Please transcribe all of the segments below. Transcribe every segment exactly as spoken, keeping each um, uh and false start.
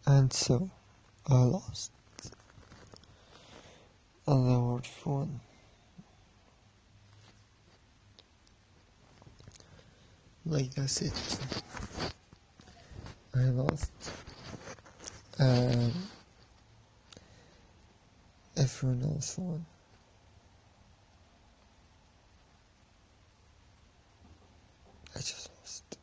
And so, I lost. And the world won. Like that's it. I lost. And everyone else won. I just lost.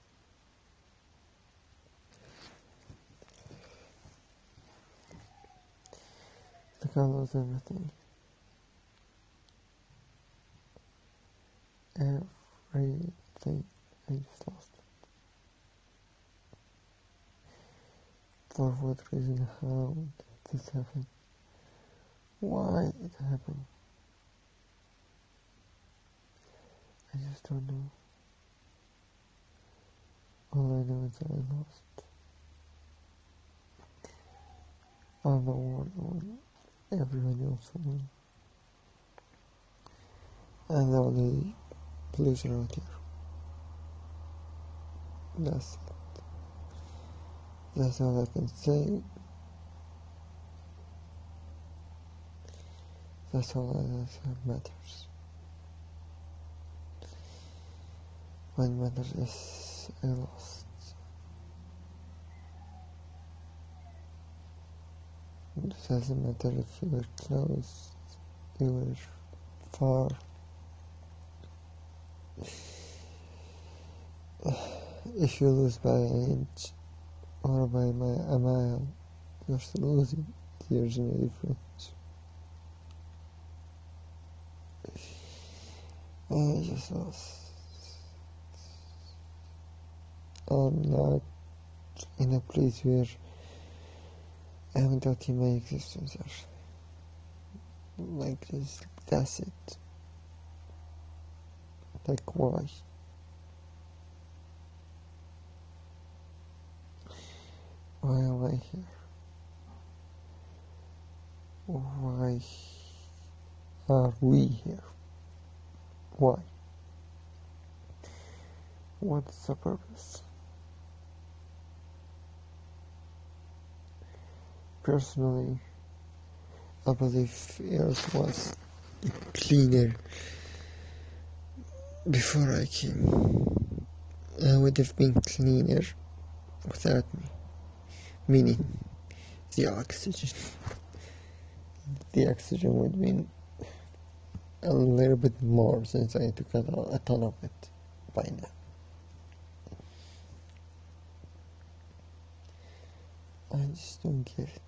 Like I lost everything. Everything. I just lost it. For what reason? How did this happen? Why it happened? I just don't know. All I know is that I lost. And the world won. Everyone else won. And the only loser out here. That's it. That's all I can say. That's all that matters. What matters is I lost. It doesn't matter if you were close, you were far. If you lose by an inch or by a mile, you're still losing. There's no difference. I just lost. I'm not in a place where I'm doubting my existence actually. Like this, that's it. Like why? Why am I here? Why are we here? Why? What's the purpose? Personally, I believe Earth was cleaner before I came. I would have been cleaner without me. Meaning, the oxygen. The oxygen would have been a little bit more since I took a, a ton of it by now. I just don't get it.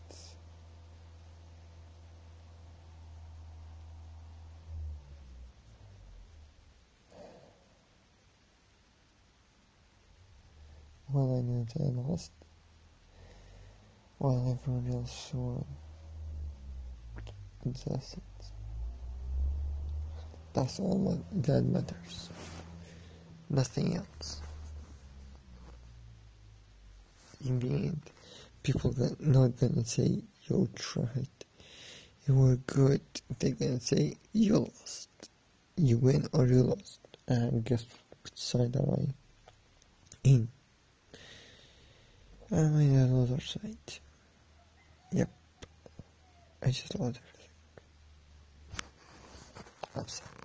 Well, I know that I lost while everyone else won. That's it. That's all that matters. Nothing else. In the end, people are not gonna say you tried, you were good. They're gonna say you lost. You win or you lost. And guess which side am I in? I'm in another side. Yep. I just lost everything. I'm sad.